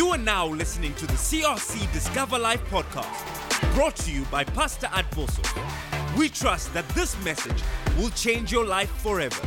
You are now listening to the CRC Discover Life podcast, brought to you by Pastor Advoso. We trust that this message will change your life forever.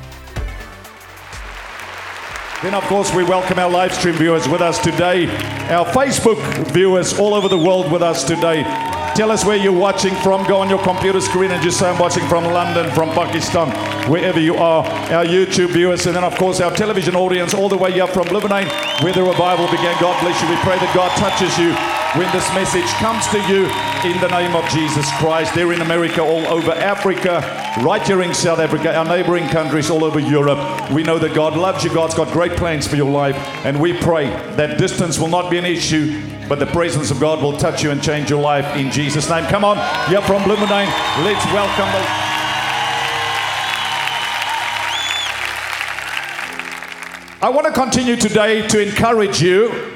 Then, of course, we welcome our live stream viewers with us today, our Facebook viewers all over the world with us today. Tell us where you're watching from. Go on your computer screen and just say, I'm watching from London, from Pakistan, wherever you are. Our YouTube viewers, and then, of course, our television audience all the way up from Lebanon, where the revival began. God bless you. We pray that God touches you when this message comes to you in the name of Jesus Christ. They're in America, all over Africa, right here in South Africa, our neighboring countries, all over Europe. We know that God loves you. God's got great plans for your life, and we pray that distance will not be an issue, but the presence of God will touch you and change your life in Jesus' name. Come on, you're from Bloemfontein. Let's welcome the... I want to continue today to encourage you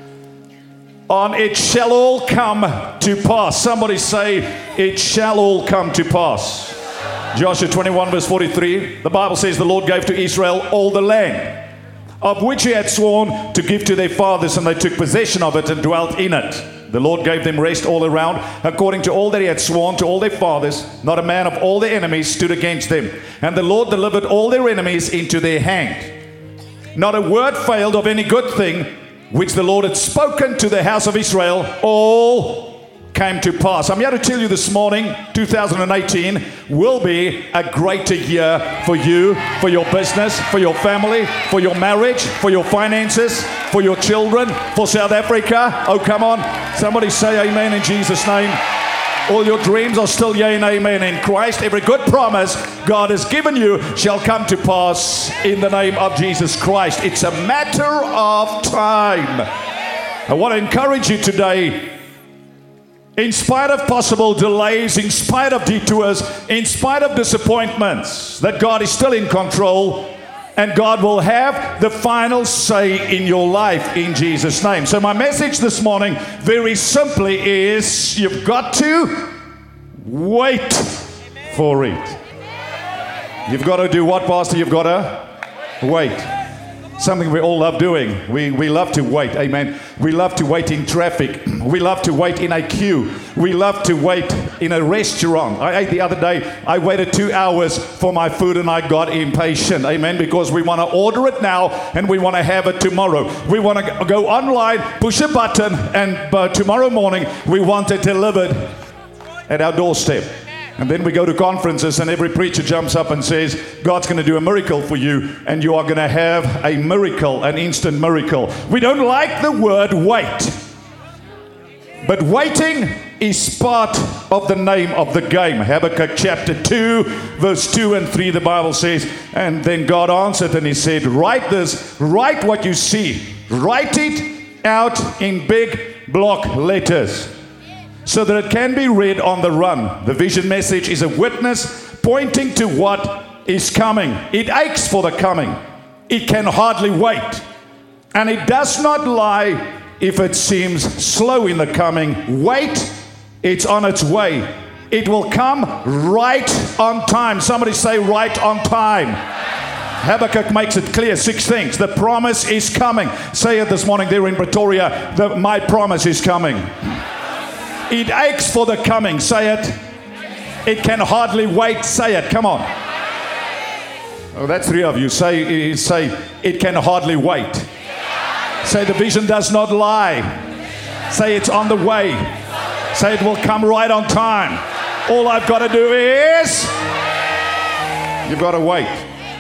on it shall all come to pass. Somebody say, it shall all come to pass. Joshua 21 verse 43, the Bible says the Lord gave to Israel all the land of which he had sworn to give to their fathers, and they took possession of it and dwelt in it. The Lord gave them rest all around, according to all that he had sworn to all their fathers. Not a man of all their enemies stood against them. And the Lord delivered all their enemies into their hand. Not a word failed of any good thing which the Lord had spoken to the house of Israel, all came to pass. I'm here to tell you this morning, 2018 will be a greater year for you, for your business, for your family, for your marriage, for your finances, for your children, for South Africa. Oh, come on. Somebody say amen in Jesus' name. All your dreams are still yea and amen in Christ. Every good promise God has given you shall come to pass in the name of Jesus Christ. It's a matter of time. I want to encourage you today, in spite of possible delays, in spite of detours, in spite of disappointments, that God is still in control and God will have the final say in your life in Jesus' name. So my message this morning, very simply, is you've got to wait for it. You've got to do what, Pastor? You've got to wait. Something we all love doing. We love to wait, amen. We love to wait in traffic. We love to wait in a queue. We love to wait in a restaurant. I ate the other day, I waited 2 hours for my food and I got impatient, amen, because we want to order it now and we want to have it tomorrow. We want to go online, push a button, and tomorrow morning we want it delivered at our doorstep. And then we go to conferences and every preacher jumps up and says, God's going to do a miracle for you and you are going to have a miracle, an instant miracle. We don't like the word wait. But waiting is part of the name of the game. Habakkuk chapter 2, verse 2 and 3, the Bible says, and then God answered and he said, write this, write what you see. Write it out in big block letters, so that it can be read on the run. The vision message is a witness pointing to what is coming. It aches for the coming. It can hardly wait. And it does not lie if it seems slow in the coming. Wait, it's on its way. It will come right on time. Somebody say right on time. Habakkuk makes it clear, 6 things. The promise is coming. Say it this morning there in Pretoria, my promise is coming. It aches for the coming. Say it. It can hardly wait. Say it. Come on. Oh, that's 3 of you. Say, it can hardly wait. Say, the vision does not lie. Say, it's on the way. Say, it will come right on time. All I've got to do is, you've got to wait.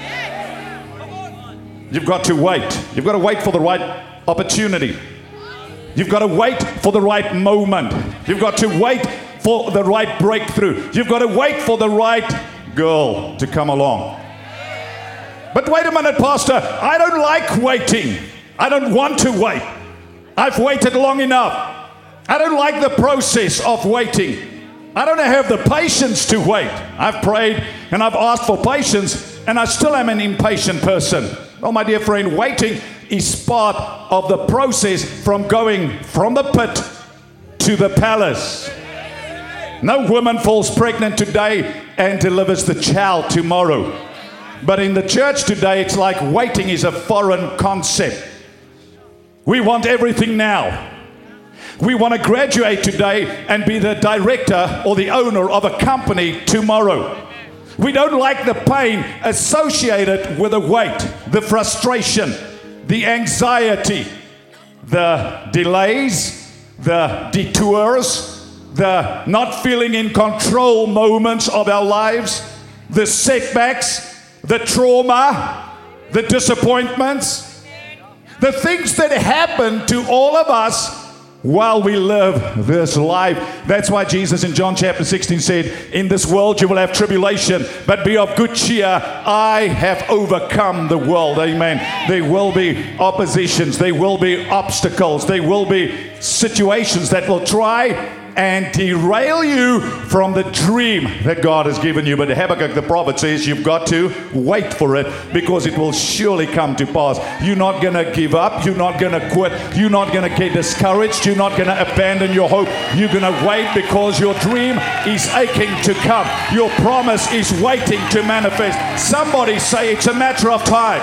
You've got to wait. You've got to wait for the right opportunity. You've got to wait for the right moment. You've got to wait for the right breakthrough. You've got to wait for the right girl to come along. But wait a minute, Pastor. I don't like waiting. I don't want to wait. I've waited long enough. I don't like the process of waiting. I don't have the patience to wait. I've prayed and I've asked for patience and I still am an impatient person. Oh, my dear friend, waiting is part of the process from going from the pit to the palace. No woman falls pregnant today and delivers the child tomorrow. But in the church today, it's like waiting is a foreign concept. We want everything now. We want to graduate today and be the director or the owner of a company tomorrow. We don't like the pain associated with the weight, the frustration, the anxiety, the delays, the detours, the not feeling in control moments of our lives, the setbacks, the trauma, the disappointments, the things that happen to all of us while we live this life. That's why Jesus in John chapter 16 said, in this world you will have tribulation, but be of good cheer. I have overcome the world. Amen. There will be oppositions. There will be obstacles. There will be situations that will try and derail you from the dream that God has given you. But Habakkuk the prophet says you've got to wait for it, because it will surely come to pass. You're not going to give up. You're not going to quit. You're not going to get discouraged. You're not going to abandon your hope. You're going to wait, because your dream is aching to come. Your promise is waiting to manifest. Somebody say it's a matter of time.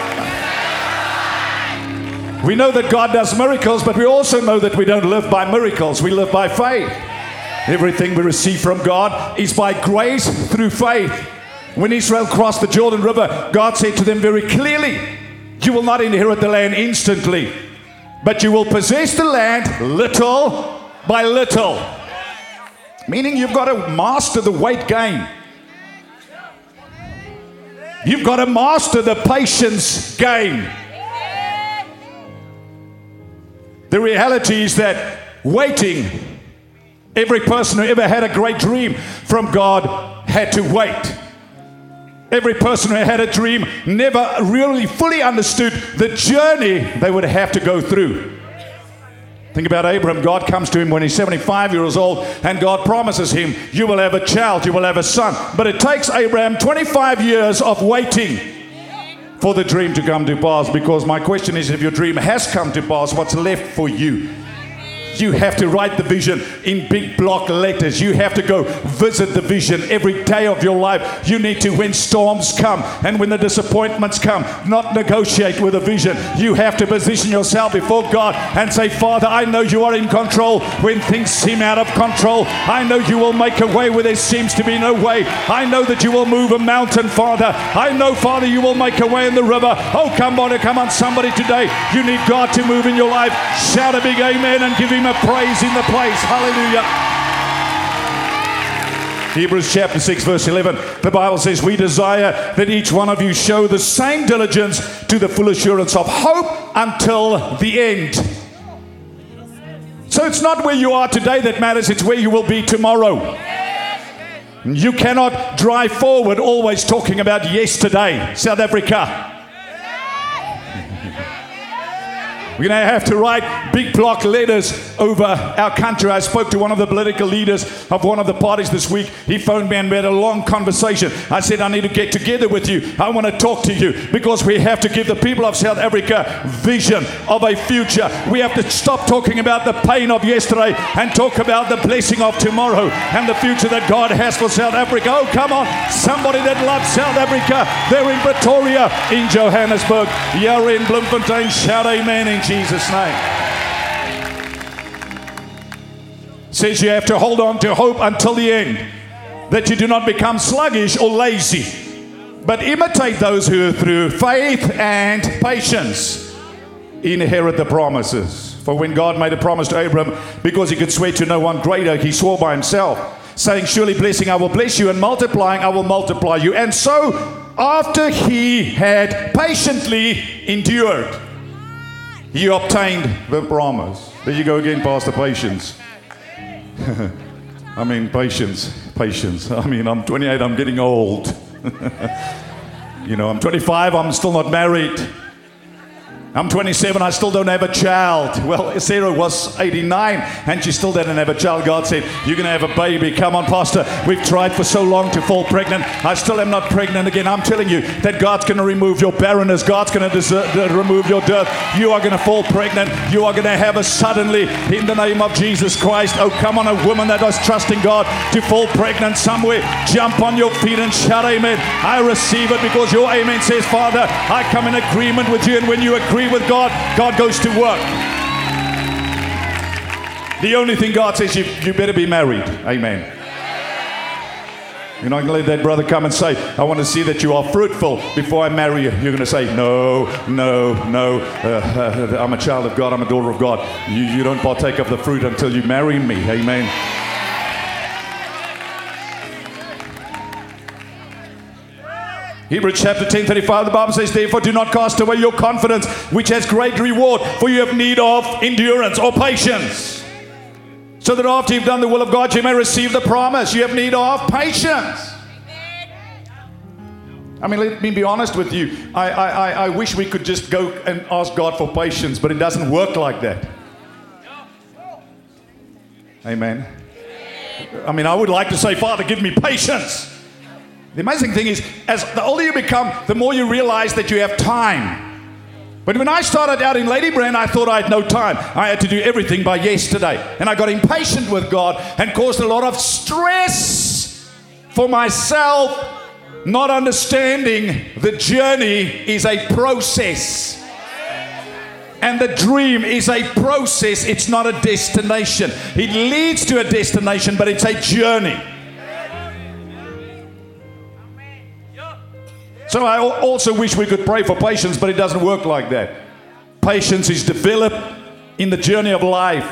We know that God does miracles, but we also know that we don't live by miracles. We live by faith. Everything we receive from God is by grace through faith. When Israel crossed the Jordan River, God said to them very clearly, you will not inherit the land instantly, but you will possess the land little by little. Meaning you've got to master the weight gain. You've got to master the patience gain. The reality is that waiting, every person who ever had a great dream from God had to wait. Every person who had a dream never really fully understood the journey they would have to go through. Think about Abraham. God comes to him when he's 75 years old, and God promises him, you will have a child, you will have a son. But it takes Abraham 25 years of waiting for the dream to come to pass. Because my question is, if your dream has come to pass, what's left for you? You have to write the vision in big block letters. You have to go visit the vision every day of your life. You need to, when storms come and when the disappointments come, not negotiate with a vision. You have to position yourself before God and say, Father, I know you are in control when things seem out of control. I know you will make a way where there seems to be no way. I know that you will move a mountain, Father. I know, Father, you will make a way in the river. Oh, come on, somebody today. You need God to move in your life. Shout a big amen and give him a praise in the place. Hallelujah. Hebrews chapter 6 verse 11, the Bible says, we desire that each one of you show the same diligence to the full assurance of hope until the end. So it's not where you are today that matters, it's where you will be tomorrow. You cannot drive forward always talking about yesterday. South Africa. We're going to have to write big block letters over our country. I spoke to one of the political leaders of one of the parties this week. He phoned me and we had a long conversation. I said, I need to get together with you. I want to talk to you, because we have to give the people of South Africa vision of a future. We have to stop talking about the pain of yesterday and talk about the blessing of tomorrow and the future that God has for South Africa. Oh, come on. Somebody that loves South Africa. They're in Pretoria, in Johannesburg. You're in Bloemfontein. Shout amen in Jesus' name. Says you have to hold on to hope until the end, that you do not become sluggish or lazy, but imitate those who through faith and patience inherit the promises. For when God made a promise to Abraham, because he could swear to no one greater, he swore by himself, saying, surely blessing I will bless you, and multiplying I will multiply you. And so after he had patiently endured, he obtained the promise. There you go again, Pastor. Patience. I mean, patience. I mean, I'm 28, I'm getting old. I'm 25, I'm still not married. I'm 27, I still don't have a child. Well, Sarah was 89 and she still didn't have a child. God said, you're going to have a baby. Come on, Pastor. We've tried for so long to fall pregnant. I still am not pregnant again. I'm telling you that God's going to remove your barrenness. God's going to remove your dearth. You are going to fall pregnant. You are going to have a suddenly in the name of Jesus Christ. Oh, come on, a woman that was trusting God to fall pregnant somewhere. Jump on your feet and shout amen. I receive it, because your amen says, Father, I come in agreement with you. And when you agree with God, God goes to work. The only thing God says, you better be married. Amen. You're not going to let that brother come and say, I want to see that you are fruitful before I marry you. You're going to say, no. I'm a child of God. I'm a daughter of God. You don't partake of the fruit until you marry me. Amen. Hebrews chapter 10:35, the Bible says, therefore do not cast away your confidence, which has great reward, for you have need of endurance or patience, so that after you've done the will of God, you may receive the promise. You have need of patience. I mean, let me be honest with you. I wish we could just go and ask God for patience, but it doesn't work like that. Amen. I mean, I would like to say, Father, give me patience. The amazing thing is, as the older you become, the more you realize that you have time. But when I started out in Ladybrand, I thought I had no time. I had to do everything by yesterday. And I got impatient with God and caused a lot of stress for myself, not understanding the journey is a process. And the dream is a process. It's not a destination. It leads to a destination, but it's a journey. So I also wish we could pray for patience, but it doesn't work like that. Patience is developed in the journey of life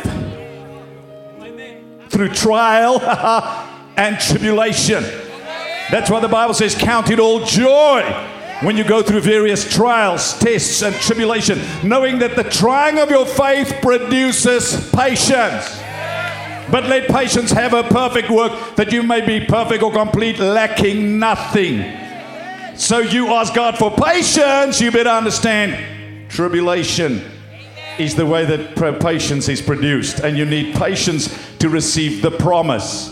through trial and tribulation. That's why the Bible says, count it all joy when you go through various trials, tests, and tribulation, knowing that the trying of your faith produces patience. But let patience have a perfect work, that you may be perfect or complete, lacking nothing. So you ask God for patience, you better understand tribulation is the way that patience is produced. And you need patience to receive the promise.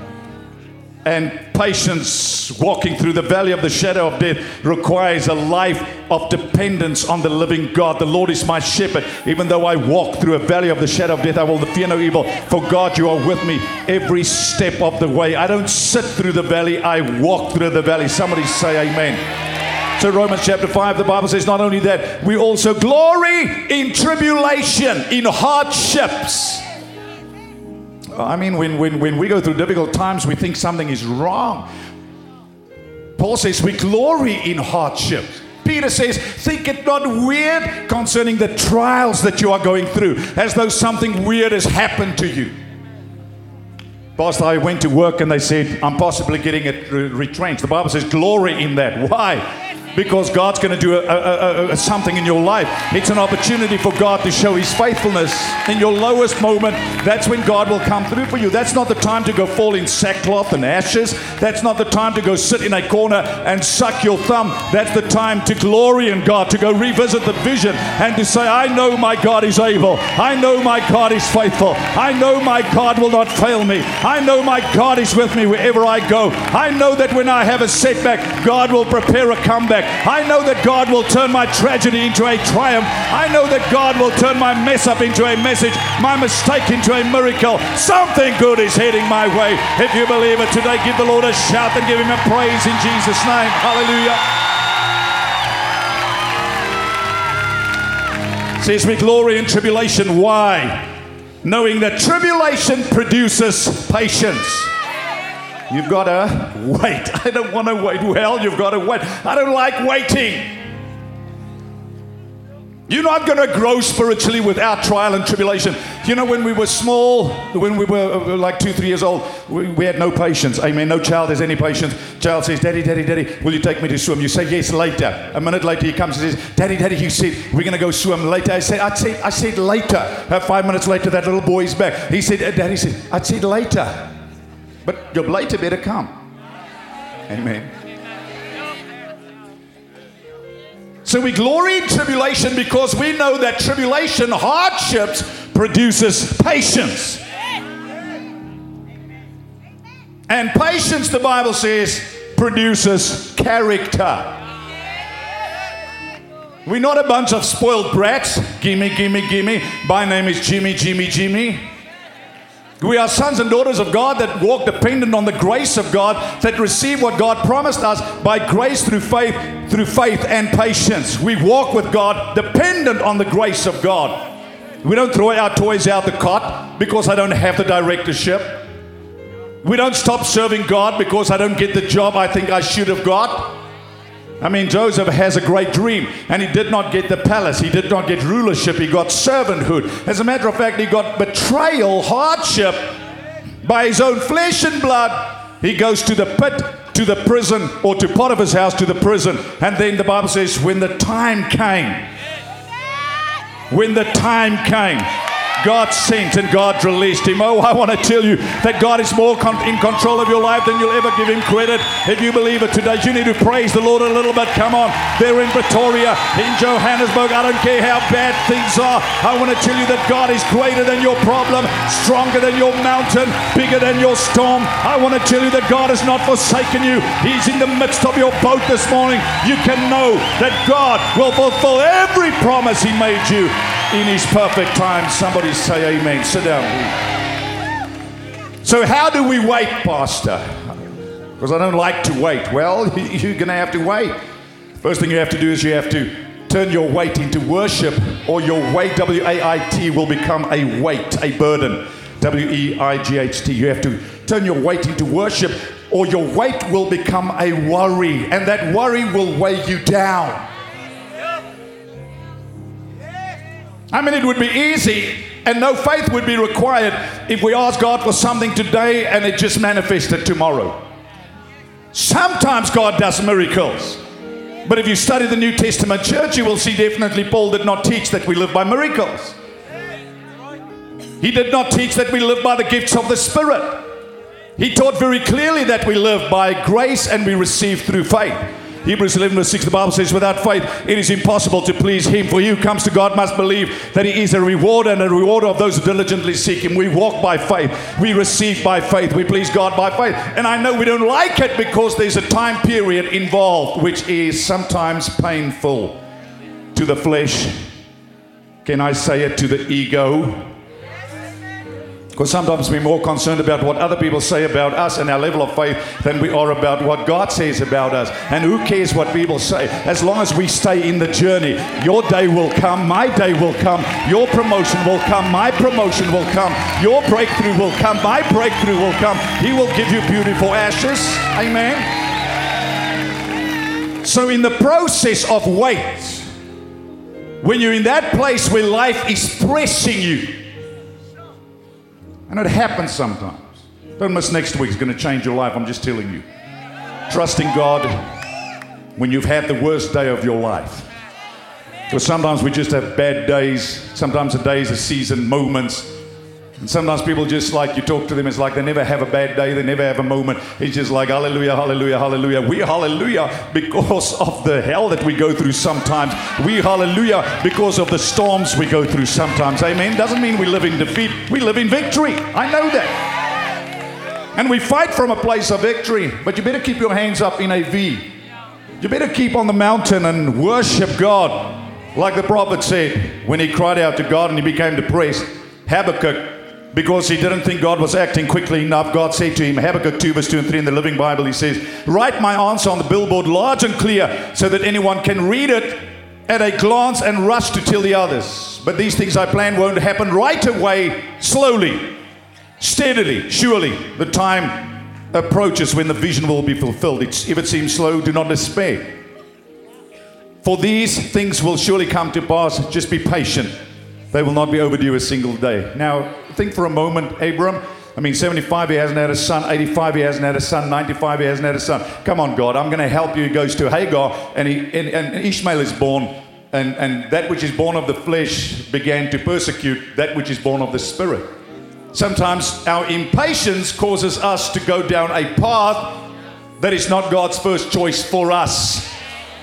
And patience, walking through the valley of the shadow of death, requires a life of dependence on the living God. The Lord is my shepherd. Even though I walk through a valley of the shadow of death, I will fear no evil. For God, you are with me every step of the way. I don't sit through the valley, I walk through the valley. Somebody say amen. So Romans chapter 5, the Bible says, not only that, we also glory in tribulation, in hardships. I mean, when we go through difficult times, we think something is wrong. Paul says we glory in hardships. Peter says, think it not weird concerning the trials that you are going through, as though something weird has happened to you. Pastor, I went to work and they said, I'm possibly getting it retrenched. The Bible says glory in that. Why? Because God's going to do something in your life. It's an opportunity for God to show His faithfulness. In your lowest moment, that's when God will come through for you. That's not the time to go fall in sackcloth and ashes. That's not the time to go sit in a corner and suck your thumb. That's the time to glory in God, to go revisit the vision and to say, I know my God is able. I know my God is faithful. I know my God will not fail me. I know my God is with me wherever I go. I know that when I have a setback, God will prepare a comeback. I know that God will turn my tragedy into a triumph. I know that God will turn my mess up into a message, my mistake into a miracle. Something good is heading my way. If you believe it today, give the Lord a shout and give Him a praise in Jesus' name. Hallelujah. It says we glory in tribulation. Why? Knowing that tribulation produces patience. You've got to wait. I don't want to wait. Well, you've got to wait. I don't like waiting. You're not going to grow spiritually without trial and tribulation. You know, when we were small, when we were like 2-3 years old, we had no patience. Amen. No child has any patience. Child says, Daddy, Daddy, Daddy, will you take me to swim? You say, yes, later. A minute later, he comes and says, Daddy, Daddy, you said, we're going to go swim later. I said later. 5 minutes later, that little boy is back. He said, Daddy said, I said later. But your later better come. Amen. So we glory in tribulation because we know that tribulation, hardships, produces patience. And patience, the Bible says, produces character. We're not a bunch of spoiled brats. Gimme, gimme, gimme. My name is Jimmy, Jimmy, Jimmy. We are sons and daughters of God that walk dependent on the grace of God, that receive what God promised us by grace through faith and patience. We walk with God dependent on the grace of God. We don't throw our toys out the cot because I don't have the directorship. We don't stop serving God because I don't get the job I think I should have got. I mean, Joseph has a great dream, and he did not get the palace. He did not get rulership. He got servanthood. As a matter of fact, he got betrayal, hardship by his own flesh and blood. He goes to the pit, to the prison, or to Potiphar's house, to the prison. And then the Bible says, when the time came, God sent and God released him. Oh, I want to tell you that God is more in control of your life than you'll ever give him credit. If you believe it today, you need to praise the Lord a little bit. Come on. They're in Pretoria, in Johannesburg. I don't care how bad things are. I want to tell you that God is greater than your problem, stronger than your mountain, bigger than your storm. I want to tell you that God has not forsaken you. He's in the midst of your boat this morning. You can know that God will fulfill every promise he made you in his perfect time. Somebody say amen. Sit down. So how do we wait, Pastor? Because I don't like to wait. Well, you're going to have to wait. First thing you have to do is you have to turn your weight into worship, or your weight, W-A-I-T, will become a weight, a burden. W-E-I-G-H-T. You have to turn your weight into worship, or your weight will become a worry, and that worry will weigh you down. I mean, it would be easy and no faith would be required if we ask God for something today and it just manifested tomorrow. Sometimes God does miracles. But if you study the New Testament church, you will see definitely Paul did not teach that we live by miracles. He did not teach that we live by the gifts of the Spirit. He taught very clearly that we live by grace and we receive through faith. Hebrews 11 verse 6, the Bible says, without faith it is impossible to please him. For he who comes to God must believe that he is a rewarder, and a rewarder of those who diligently seek him. We walk by faith. We receive by faith. We please God by faith. And I know we don't like it because there's a time period involved which is sometimes painful to the flesh. Can I say it, to the ego? Because sometimes we're more concerned about what other people say about us and our level of faith than we are about what God says about us. And who cares what people say? As long as we stay in the journey, your day will come, my day will come, your promotion will come, my promotion will come, your breakthrough will come, my breakthrough will come. He will give you beautiful ashes. Amen. So in the process of wait, when you're in that place where life is pressing you, and it happens sometimes. Don't miss next week. It's going to change your life. I'm just telling you. Trusting God when you've had the worst day of your life. Because sometimes we just have bad days. Sometimes a day is a season, moments. And sometimes people just like, you talk to them, it's like they never have a bad day. They never have a moment. It's just like, hallelujah, hallelujah, hallelujah. We hallelujah because of the hell that we go through sometimes. We hallelujah because of the storms we go through sometimes. Amen. Doesn't mean we live in defeat. We live in victory. I know that. And we fight from a place of victory. But you better keep your hands up in a V. You better keep on the mountain and worship God. Like the prophet said when he cried out to God and he became depressed. Habakkuk, because he didn't think God was acting quickly enough, God said to him, Habakkuk 2 verse 2 and 3 in the Living Bible, he says, write my answer on the billboard large and clear so that anyone can read it at a glance and rush to tell the others. But these things I plan won't happen right away, slowly, steadily, surely. The time approaches when the vision will be fulfilled. If it seems slow, do not despair. For these things will surely come to pass. Just be patient. They will not be overdue a single day. Now, think for a moment, Abram. 75, he hasn't had a son. 85, he hasn't had a son. 95, he hasn't had a son. Come on, God, I'm going to help you. He goes to Hagar, and Ishmael is born. And that which is born of the flesh began to persecute that which is born of the Spirit. Sometimes our impatience causes us to go down a path that is not God's first choice for us.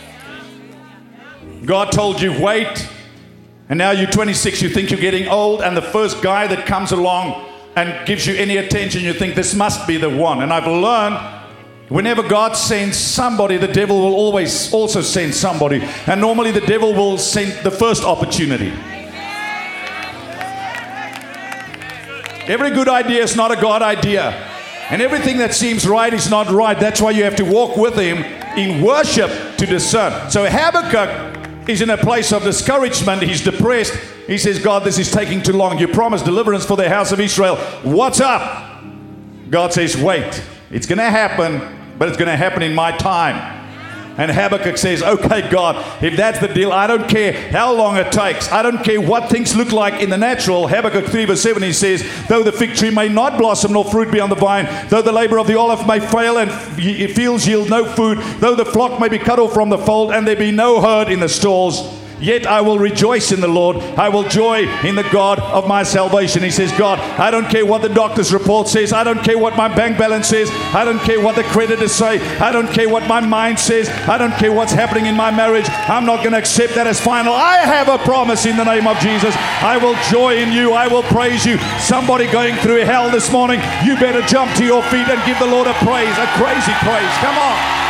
God told you, wait. And now you're 26, you think you're getting old, and the first guy that comes along and gives you any attention, you think this must be the one. And I've learned, whenever God sends somebody, the devil will always also send somebody. And normally the devil will send the first opportunity. Every good idea is not a God idea. And everything that seems right is not right. That's why you have to walk with him in worship to discern. So Habakkuk He's in a place of discouragement. He's depressed. He says, God, this is taking too long. You promised deliverance for the house of Israel. What's up? God says, wait. It's going to happen, but it's going to happen in my time. And Habakkuk says, okay, God, if that's the deal, I don't care how long it takes. I don't care what things look like in the natural. Habakkuk 3 verse 7, he says, though the fig tree may not blossom nor fruit be on the vine, though the labor of the olive may fail and fields yield no food, though the flock may be cut off from the fold and there be no herd in the stalls, yet I will rejoice in the Lord. I will joy in the God of my salvation. He says, God, I don't care what the doctor's report says. I don't care what my bank balance says. I don't care what the creditors say. I don't care what my mind says. I don't care what's happening in my marriage. I'm not going to accept that as final. I have a promise in the name of Jesus. I will joy in you. I will praise you. Somebody going through hell this morning, you better jump to your feet and give the Lord a praise, a crazy praise. Come on.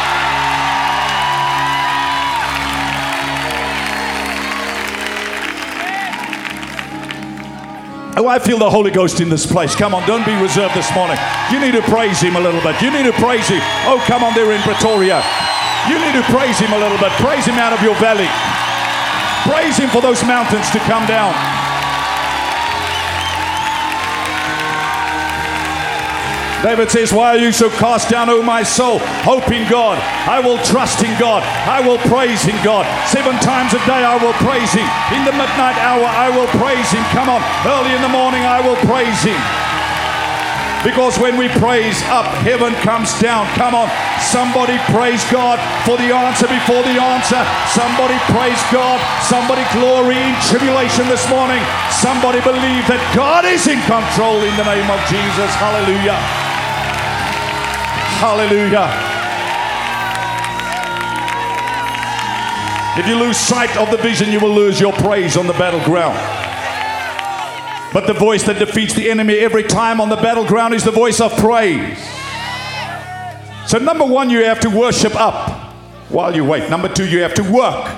Oh, I feel the Holy Ghost in this place. Come on, don't be reserved this morning. You need to praise Him a little bit. You need to praise Him. Oh, come on there in Pretoria. You need to praise Him a little bit. Praise Him out of your valley. Praise Him for those mountains to come down. David says, why are you so cast down, O my soul? Hope in God. I will trust in God. I will praise in God. 7 times a day I will praise Him. In the midnight hour I will praise Him. Come on, early in the morning I will praise Him. Because when we praise up, heaven comes down. Come on, somebody praise God for the answer before the answer. Somebody praise God. Somebody glory in tribulation this morning. Somebody believe that God is in control in the name of Jesus. Hallelujah. Hallelujah. If you lose sight of the vision, you will lose your praise on the battleground. But the voice that defeats the enemy every time on the battleground is the voice of praise. So number 1, you have to worship up while you wait. Number 2, you have to work.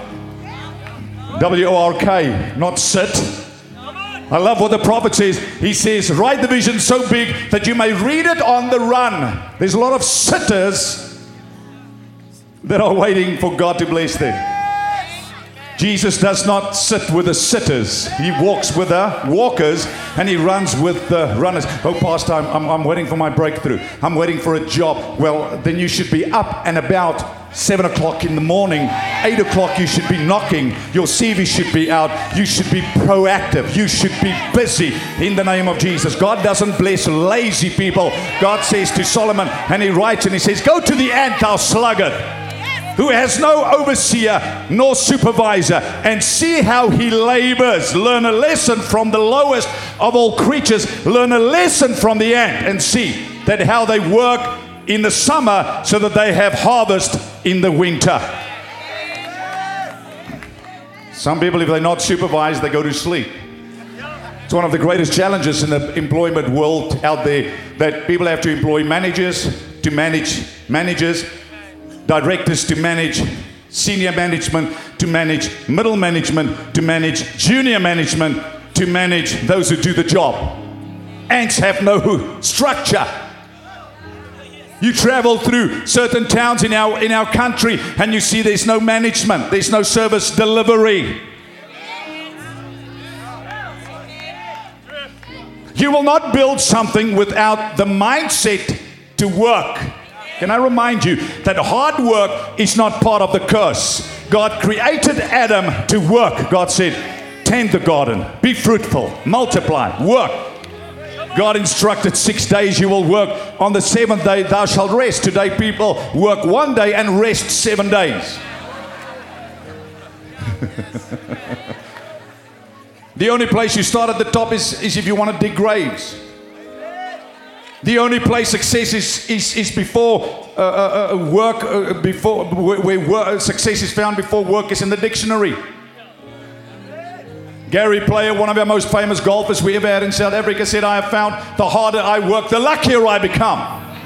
W-O-R-K, not sit. I love what the prophet says. He says, write the vision so big that you may read it on the run. There's a lot of sitters that are waiting for God to bless them. Jesus does not sit with the sitters. He walks with the walkers and He runs with the runners. Oh, Pastor, I'm waiting for my breakthrough. I'm waiting for a job. Well, then you should be up and about 7 o'clock in the morning. 8 o'clock you should be knocking. Your CV should be out. You should be proactive. You should be busy in the name of Jesus. God doesn't bless lazy people. God says to Solomon, and He writes and He says, go to the ant, thou sluggard, who has no overseer nor supervisor, and see how he labors. Learn a lesson from the lowest of all creatures. Learn a lesson from the ant and see that how they work in the summer so that they have harvest in the winter. Some people, if they're not supervised, they go to sleep. It's one of the greatest challenges in the employment world out there, that people have to employ managers to manage managers, directors to manage senior management, to manage middle management, to manage junior management, to manage those who do the job. Ants have no structure. You travel through certain towns in our country and you see there's no management, there's no service delivery. You will not build something without the mindset to work. Can I remind you that hard work is not part of the curse? God created Adam to work. God said, tend the garden, be fruitful, multiply, work. God instructed 6 days you will work. On the 7th day thou shalt rest. Today people work 1 day and rest 7 days. The only place you start at the top is if you want to dig graves. The only place success is before work, where success is found before work is in the dictionary. Gary Player, one of our most famous golfers we ever had in South Africa, said, I have found the harder I work, the luckier I become.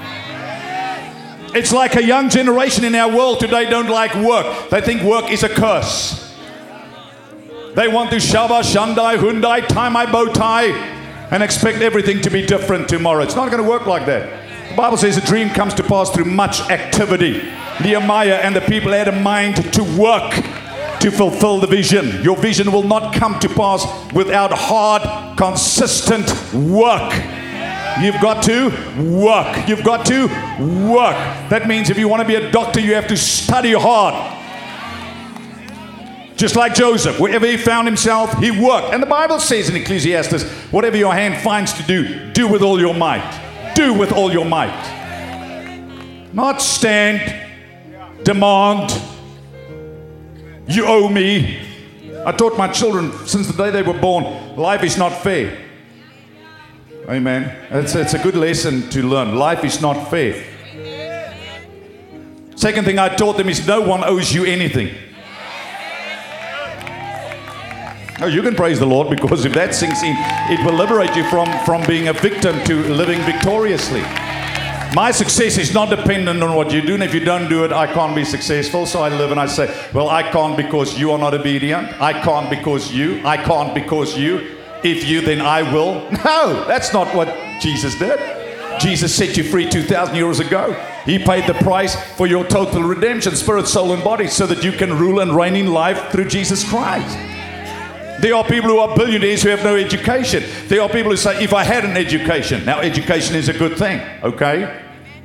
It's like a young generation in our world today don't like work. They think work is a curse. They want to shava, shandai, Hyundai, tie my bow tie, and expect everything to be different tomorrow. It's not going to work like that. The Bible says a dream comes to pass through much activity. Nehemiah and the people had a mind to work to fulfill the vision. Your vision will not come to pass without hard, consistent work. You've got to work. You've got to work. That means if you want to be a doctor, you have to study hard. Just like Joseph, wherever he found himself, he worked. And the Bible says in Ecclesiastes, whatever your hand finds to do, do with all your might. Do with all your might. Not stand, demand, you owe me. I taught my children since the day they were born, life is not fair. Amen. It's a good lesson to learn. Life is not fair. Second thing I taught them is no one owes you anything. Oh, you can praise the Lord, because if that sinks in, it will liberate you from being a victim to living victoriously. My success is not dependent on what you do, and if you don't do it, I can't be successful. So I live and I say, well, I can't because you are not obedient. I can't because you. I can't because you. If you, then I will. No, that's not what Jesus did. Jesus set you free 2,000 years ago. He paid the price for your total redemption, spirit, soul, and body, so that you can rule and reign in life through Jesus Christ. There are people who are billionaires who have no education. There are people who say, if I had an education. Now, education is a good thing, okay?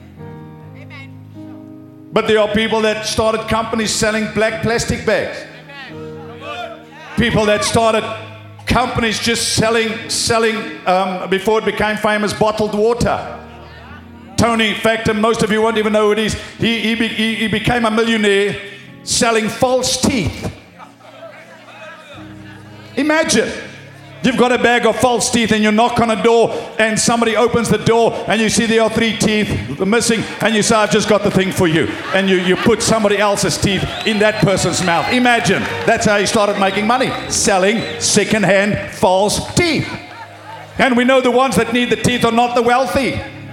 But there are people that started companies selling black plastic bags. People that started companies just selling before it became famous, bottled water. Tony, in fact, most of you won't even know who it is. He became a millionaire selling false teeth. Imagine, you've got a bag of false teeth and you knock on a door and somebody opens the door and you see there are 3 teeth missing and you say, I've just got the thing for you. And you put somebody else's teeth in that person's mouth. Imagine, that's how he started making money, selling second-hand false teeth. And we know the ones that need the teeth are not the wealthy.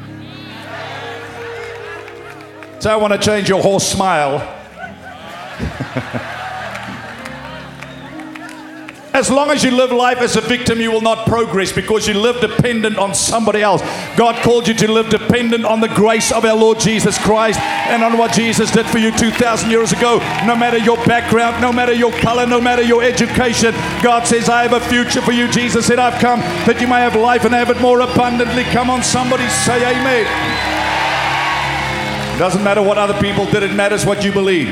So I want to change your whole smile. As long as you live life as a victim, you will not progress, because you live dependent on somebody else. God called you to live dependent on the grace of our Lord Jesus Christ and on what Jesus did for you 2,000 years ago. No matter your background, no matter your color, no matter your education, God says, I have a future for you. Jesus said, I've come that you may have life and have it more abundantly. Come on, somebody say amen. It doesn't matter what other people did, it matters what you believe.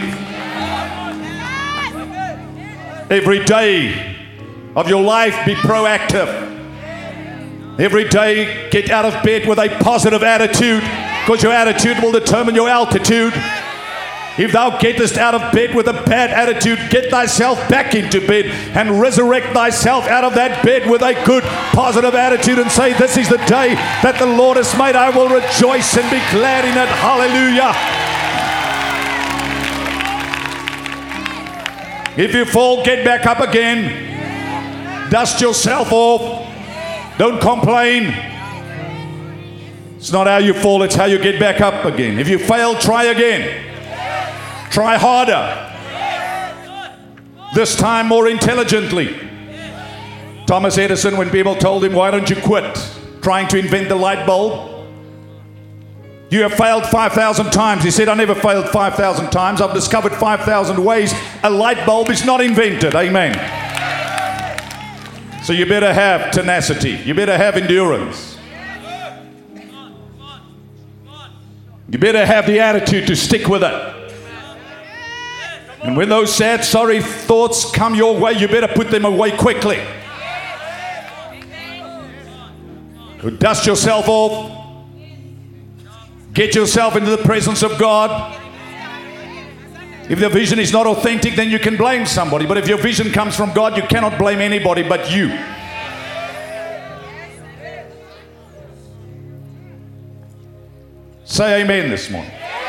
Every day of your life, be proactive. Every day, get out of bed with a positive attitude, because your attitude will determine your altitude. If thou gettest out of bed with a bad attitude, get thyself back into bed and resurrect thyself out of that bed with a good, positive attitude and say, this is the day that the Lord has made. I will rejoice and be glad in it. Hallelujah. If you fall, get back up again. Dust yourself off. Don't complain. It's not how you fall, it's how you get back up again. If you fail, try again. Try harder. This time more intelligently. Thomas Edison, when people told him, why don't you quit trying to invent the light bulb? You have failed 5,000 times. He said, I never failed 5,000 times. I've discovered 5,000 ways a light bulb is not invented. Amen. So you better have tenacity. You better have endurance. You better have the attitude to stick with it. And when those sad, sorry thoughts come your way, you better put them away quickly. Dust yourself off. Get yourself into the presence of God. If the vision is not authentic, then you can blame somebody. But if your vision comes from God, you cannot blame anybody but you. Say amen this morning.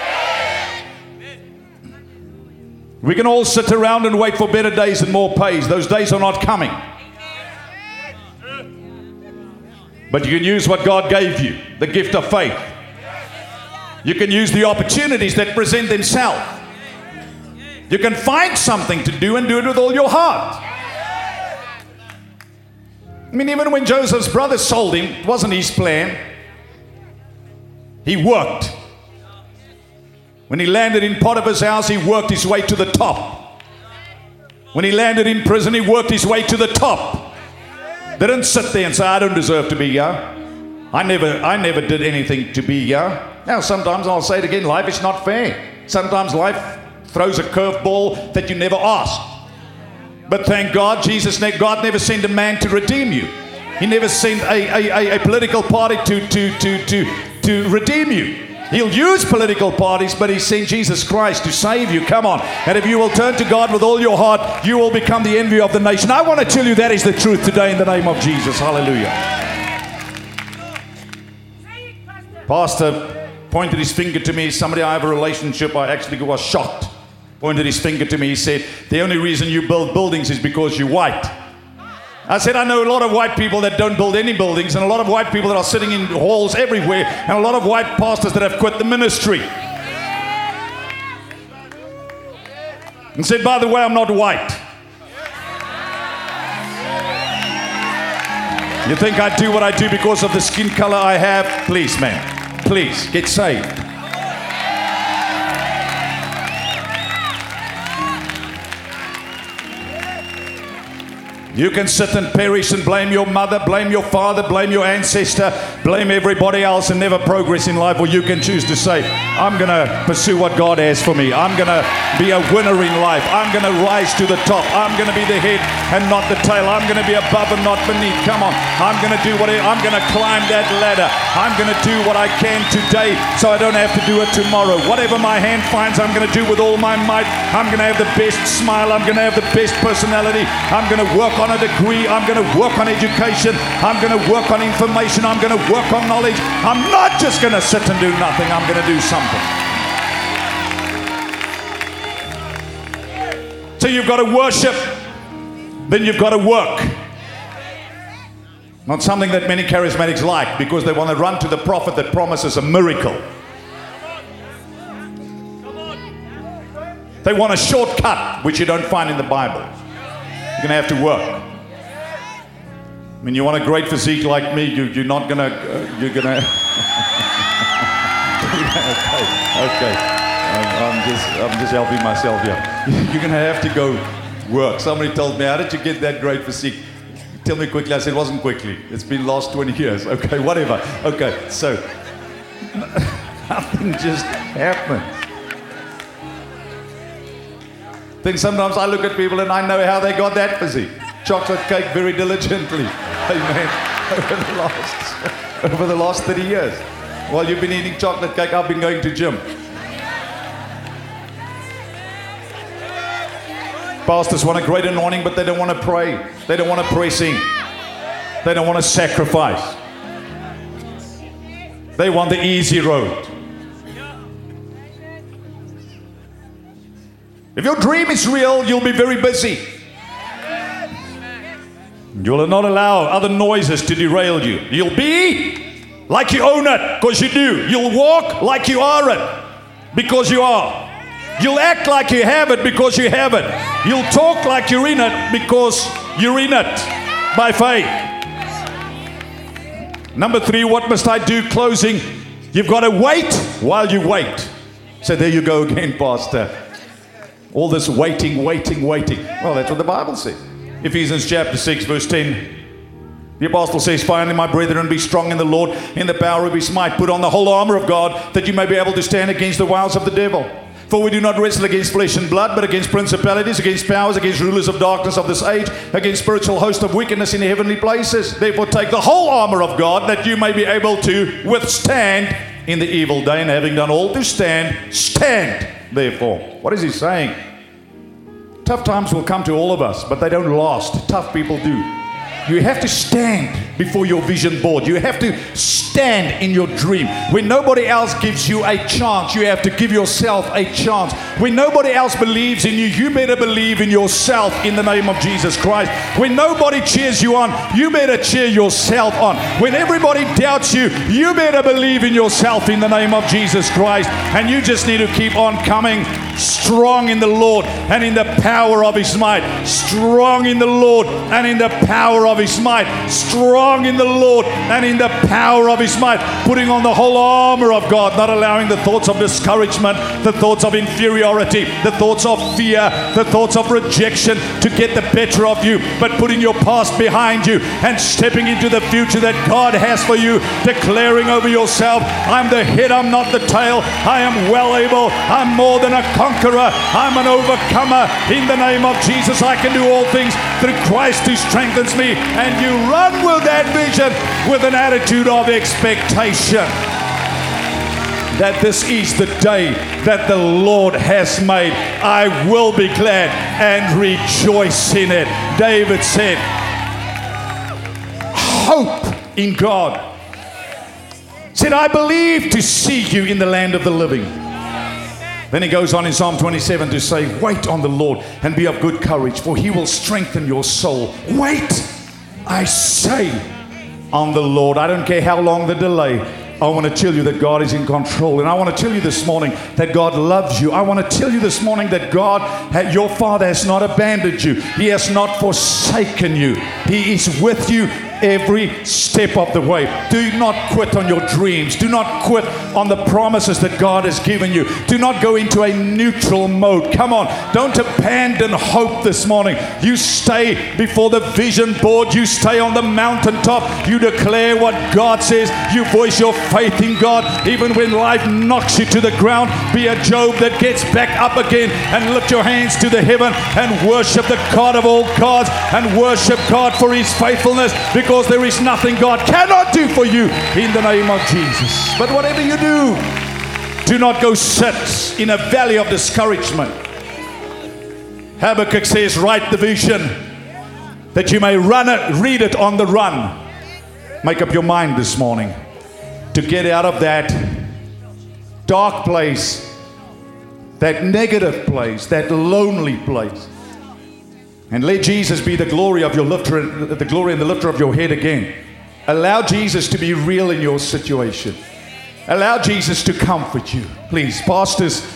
We can all sit around and wait for better days and more pays. Those days are not coming. But you can use what God gave you, the gift of faith. You can use the opportunities that present themselves. You can find something to do and do it with all your heart. I mean, even when Joseph's brothers sold him, it wasn't his plan. He worked. When he landed in Potiphar's house, he worked his way to the top. When he landed in prison, he worked his way to the top. They didn't sit there and say, I don't deserve to be here. I never did anything to be here. Now, sometimes I'll say it again, life is not fair. Sometimes life throws a curveball that you never asked. But thank God, God never sent a man to redeem you. He never sent a political party to redeem you. He'll use political parties, but he sent Jesus Christ to save you. Come on. And if you will turn to God with all your heart, you will become the envy of the nation. I want to tell you that is the truth today in the name of Jesus. Hallelujah. Pastor pointed his finger to me. Somebody I have a relationship, I actually was shocked. Pointed his finger to me. He said, the only reason you build buildings is because you're white. I said, I know a lot of white people that don't build any buildings, and a lot of white people that are sitting in halls everywhere, and a lot of white pastors that have quit the ministry. And said, by the way, I'm not white. You think I do what I do because of the skin color I have? Please, man, please, get saved. You can sit and perish and blame your mother, blame your father, blame your ancestor, blame everybody else and never progress in life. Or you can choose to say, I'm going to pursue what God has for me. I'm going to be a winner in life. I'm going to rise to the top. I'm going to be the head and not the tail. I'm going to be above and not beneath. Come on. I'm going to do I'm going to climb that ladder. I'm going to do what I can today so I don't have to do it tomorrow. Whatever my hand finds, I'm going to do with all my might. I'm going to have the best smile. I'm going to have the best personality. I'm going to work on a degree. I'm going to work on education. I'm going to work on information. I'm going to work on knowledge. I'm not just going to sit and do nothing. I'm going to do something. So you've got to worship, then you've got to work. Not something that many charismatics like, because they want to run to the prophet that promises a miracle. They want a shortcut, which you don't find in the Bible. You're going to have to work. I mean, you want a great physique like me, you're not going to, you're going to... okay. I'm just helping myself here. You're going to have to go work. Somebody told me, how did you get that great physique? Tell me quickly. I said, it wasn't quickly. It's been the last 20 years. Okay, whatever. Okay, so nothing just happens. Then sometimes I look at people and I know how they got that physique. Chocolate cake very diligently. Amen. Over the last 30 years. While you've been eating chocolate cake, I've been going to gym. Pastors want a great anointing, but they don't want to pray. They don't want to press in. They don't want to sacrifice. They want the easy road. If your dream is real, you'll be very busy. You will not allow other noises to derail you. You'll be like you own it, because you do. You'll walk like you are it, because you are. You'll act like you have it, because you have it. You'll talk like you're in it, because you're in it by faith. Number 3, what must I do? Closing. You've got to wait while you wait. So there you go again, Pastor. All this waiting. Well, that's what the Bible says. Ephesians chapter 6, verse 10. The apostle says, finally, my brethren, be strong in the Lord, in the power of his might. Put on the whole armor of God, that you may be able to stand against the wiles of the devil. For we do not wrestle against flesh and blood, but against principalities, against powers, against rulers of darkness of this age, against spiritual hosts of wickedness in the heavenly places. Therefore take the whole armor of God, that you may be able to withstand in the evil day, and having done all to stand, stand therefore. What is he saying? Tough times will come to all of us, but they don't last. Tough people do. You have to stand before your vision board. You have to stand in your dream. When nobody else gives you a chance, you have to give yourself a chance. When nobody else believes in you, you better believe in yourself in the name of Jesus Christ. When nobody cheers you on, you better cheer yourself on. When everybody doubts you, you better believe in yourself in the name of Jesus Christ. And you just need to keep on coming strong in the Lord and in the power of his might. Strong in the Lord and in the power of his might. Strong in the Lord and in the power of his might. Putting on the whole armor of God, not allowing the thoughts of discouragement, the thoughts of inferiority, inferiority, the thoughts of fear, the thoughts of rejection to get the better of you, but putting your past behind you and stepping into the future that God has for you, declaring over yourself, I'm the head, I'm not the tail. I am well able. I'm more than a conqueror. I'm an overcomer. In the name of Jesus, I can do all things through Christ who strengthens me. And you run with that vision with an attitude of expectation. That this is the day that the Lord has made. I will be glad and rejoice in it. David said, hope in God. Said, I believe to see you in the land of the living. Then he goes on in Psalm 27 to say, wait on the Lord and be of good courage, for he will strengthen your soul. Wait, I say, on the Lord. I don't care how long the delay. I want to tell you that God is in control. And I want to tell you this morning that God loves you. I want to tell you this morning that God, your Father, has not abandoned you. He has not forsaken you. He is with you every step of the way. Do not quit on your dreams. Do not quit on the promises that God has given you. Do not go into a neutral mode. Come on, don't abandon hope this morning. You stay before the vision board. You stay on the mountaintop. You declare what God says. You voice your faith in God even when life knocks you to the ground. Be a Job that gets back up again and lift your hands to the heaven and worship the God of all gods and worship God for his faithfulness, because there is nothing God cannot do for you in the name of Jesus. But whatever you do not go sit in a valley of discouragement. Habakkuk says, write the vision that you may read it on the run. Make up your mind this morning to get out of that dark place, that negative place, that lonely place. And let Jesus be the glory of your lifter, the glory and the lifter of your head again. Allow Jesus to be real in your situation. Allow Jesus to comfort you. Please, pastors,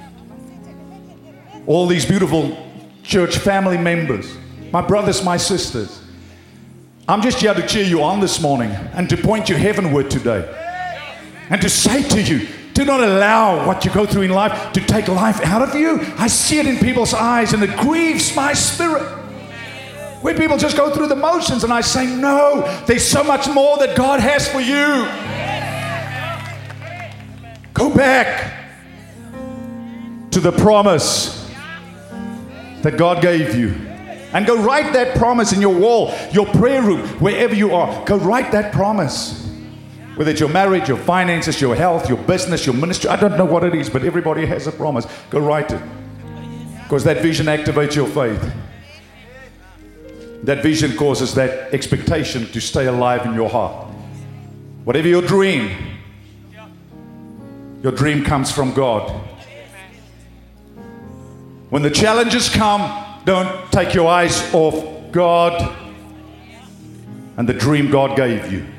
all these beautiful church family members, my brothers, my sisters, I'm just here to cheer you on this morning and to point you heavenward today. And to say to you, do not allow what you go through in life to take life out of you. I see it in people's eyes and it grieves my spirit. Where people just go through the motions, and I say, no, there's so much more that God has for you. Go back to the promise that God gave you. And go write that promise in your wall, your prayer room, wherever you are. Go write that promise. Whether it's your marriage, your finances, your health, your business, your ministry. I don't know what it is, but everybody has a promise. Go write it. Because that vision activates your faith. That vision causes that expectation to stay alive in your heart. Whatever your dream comes from God. When the challenges come, don't take your eyes off God and the dream God gave you.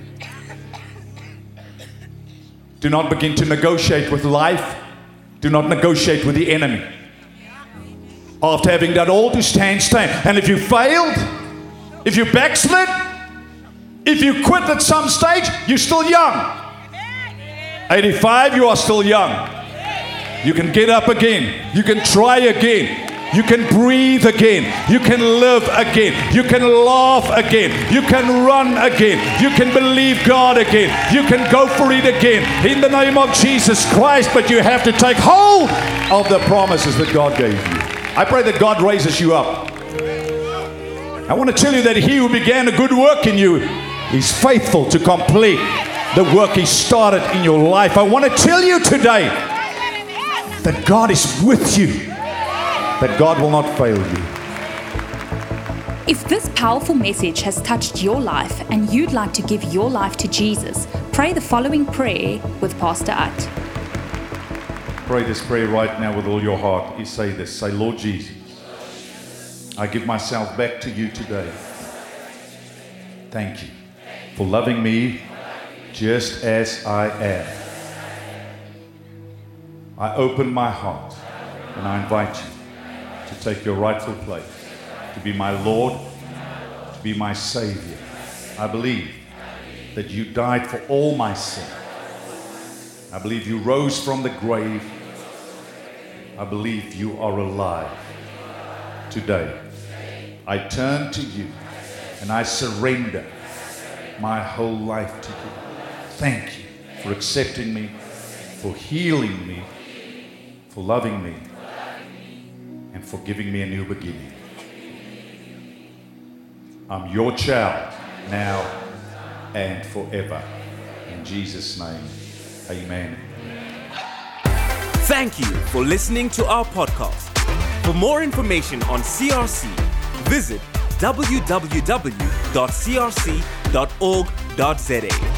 Do not begin to negotiate with life. Do not negotiate with the enemy. After having done all to stand. And if you failed, if you backslid, if you quit at some stage, you're still young. 85, you are still young. You can get up again. You can try again. You can breathe again. You can live again. You can laugh again. You can run again. You can believe God again. You can go for it again in the name of Jesus Christ. But you have to take hold of the promises that God gave you. I pray that God raises you up. I want to tell you that he who began a good work in you is faithful to complete the work he started in your life. I want to tell you today that God is with you, that God will not fail you. If this powerful message has touched your life and you'd like to give your life to Jesus, pray the following prayer with Pastor At. Pray this prayer right now with all your heart. You say this. Say, Lord Jesus, I give myself back to you today. Thank you for loving me just as I am. I open my heart and I invite you to take your rightful place, to be my Lord, to be my Savior. I believe that you died for all my sin. I believe you rose from the grave I believe you are alive. Today, I turn to you and I surrender my whole life to you. Thank you for accepting me, for healing me, for loving me, and for giving me a new beginning. I'm your child now and forever. In Jesus' name, amen. Thank you for listening to our podcast. For more information on CRC, visit www.crc.org.za.